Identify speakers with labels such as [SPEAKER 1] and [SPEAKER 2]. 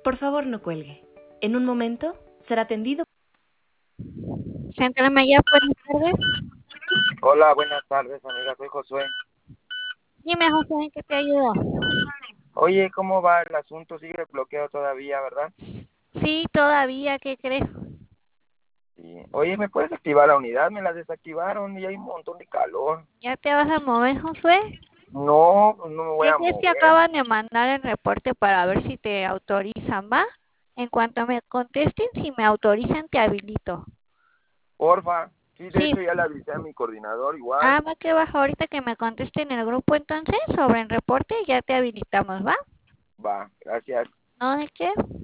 [SPEAKER 1] Por favor, no cuelgue. En un momento será atendido.
[SPEAKER 2] Central Maya, buenas tardes.
[SPEAKER 3] Hola, buenas tardes, amiga. Soy Josué.
[SPEAKER 2] Dime, José, ¿en qué te ayudo?
[SPEAKER 3] Oye, ¿cómo va el asunto? Sigue bloqueado todavía, ¿verdad?
[SPEAKER 2] Sí, todavía, ¿qué crees?
[SPEAKER 3] Sí. Oye, ¿me puedes activar la unidad? Me la desactivaron y hay un montón de calor.
[SPEAKER 2] ¿Ya te vas a mover, Josué?
[SPEAKER 3] No, no me voy
[SPEAKER 2] ¿Qué
[SPEAKER 3] a
[SPEAKER 2] crees que
[SPEAKER 3] mover.
[SPEAKER 2] acaban de mandar el reporte para ver si te autorizan, va? En cuanto me contesten, si me autorizan, te habilito.
[SPEAKER 3] Porfa. Sí, de
[SPEAKER 2] Sí.
[SPEAKER 3] hecho ya le avisé a mi coordinador igual.
[SPEAKER 2] Ah, va que baja ahorita que me contesten en el grupo entonces sobre el reporte, ya te habilitamos, ¿va?
[SPEAKER 3] Va, gracias.
[SPEAKER 2] ¿No de qué?